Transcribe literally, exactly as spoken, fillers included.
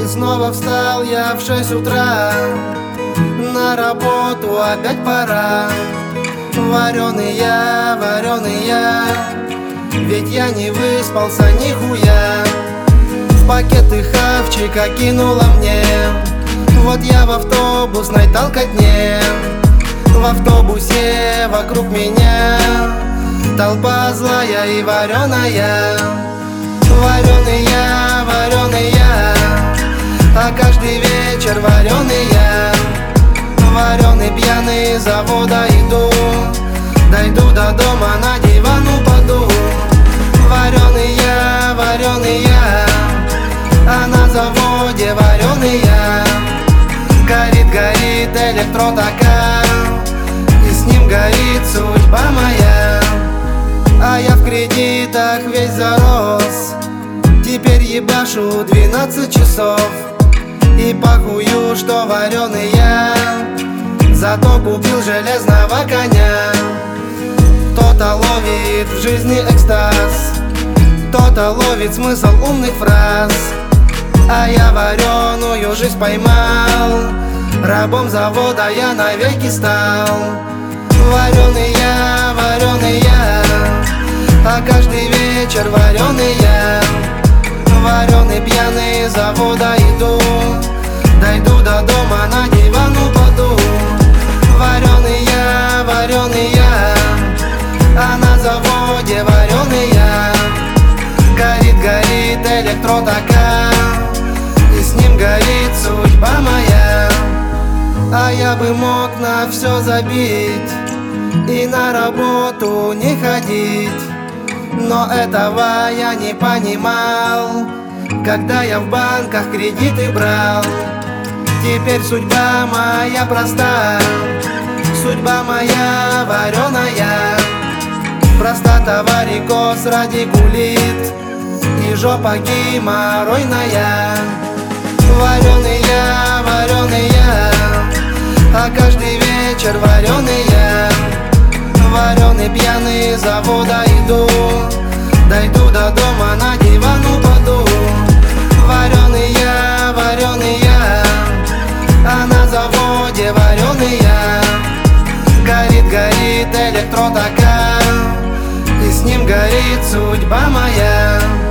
И снова встал я в шесть утра, на работу опять пора. Вареный я, вареный я, ведь я не выспался нихуя. В пакеты хавчика кинула мне, вот я в автобусной толкотне. В автобусе вокруг меня толпа злая и вареная. Вареный я, вареный я, а каждый вечер вареный я. Вареный пьяный с завода иду, дойду до дома, на диван упаду. Вареный я, вареный я, а на заводе вареный я. Горит, горит электротакан, и с ним горит судьба моя. А я в кредитах весь зарос, теперь ебашу двенадцать часов. И похую, что вареный я, зато купил железного коня. Кто-то ловит в жизни экстаз, кто-то ловит смысл умных фраз. А я вареную жизнь поймал, рабом завода я навеки стал. Вареный я, вареный я, а каждый вечер вареный я. Вареный пьяный с завода иду, дойду до дома, на диван упаду. Вареный я, вареный я, а на заводе вареный я. Горит, горит электротакан, и с ним горит судьба моя. А я бы мог на все забить и на работу не ходить, но этого я не понимал, когда я в банках кредиты брал. Теперь судьба моя проста, судьба моя вареная. Простата варикоз радикулит и жопа геморройная. Вареный я, вареный я, а каждый вечер вареный я. Вареный пьяный с завода иду, дойду до дома, на диван упаду. Вареный я, вареный я, а на заводе вареный я. Горит, горит электротакан, и с ним горит судьба моя.